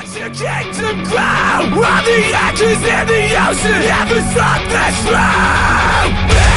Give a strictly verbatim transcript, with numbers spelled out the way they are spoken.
your kingdom grow. All the anchors in the ocean, never stop the flow.